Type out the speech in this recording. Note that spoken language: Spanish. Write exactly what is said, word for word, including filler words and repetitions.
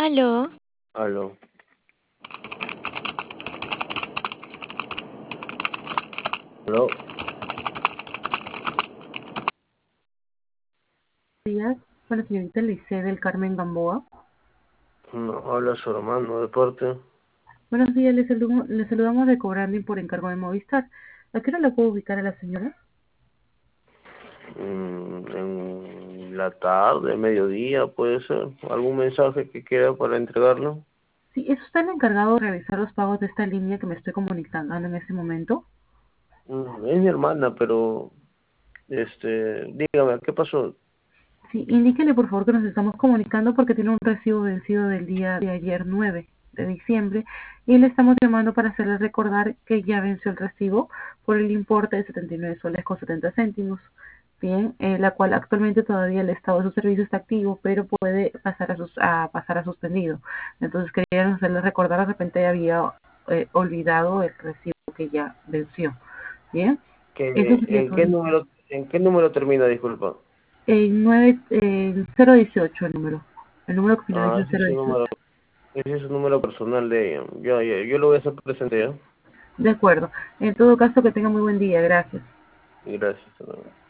Aló, Aló. Aló. Días con la señorita Lice del Carmen Gamboa. No, habla su hermano de parte. Buenos días, le saludamos, le saludamos de Cobrando por encargo de Movistar. ¿A qué hora la puedo ubicar a la señora? Mm, en la tarde, mediodía, puede ser. ¿Algún mensaje que quiera para entregarlo? Sí, ¿es usted el encargado de realizar los pagos de esta línea que me estoy comunicando en este momento? Mm, es mi hermana, pero, este, dígame, ¿qué pasó? Sí, indíquele por favor que nos estamos comunicando porque tiene un recibo vencido del día de ayer nueve de diciembre y le estamos llamando para hacerle recordar que ya venció el recibo por el importe de setenta y nueve soles con setenta céntimos. Bien, eh, la cual actualmente todavía el estado de su servicio está activo, pero puede pasar a, sus, a pasar a suspendido. Entonces queríamos hacerle recordar, de repente había eh, olvidado el recibo que ya venció. Bien, eso ¿Qué, sería en todo. qué número, en qué número termina, disculpa? El nueve, eh, cero dieciocho el número. El número que finaliza Ah, en ese es cero su número, dieciocho. ese es su número personal de ella. Ya, ya, yo lo voy a hacer presente ya. De acuerdo. En todo caso, que tenga muy buen día. Gracias. Gracias.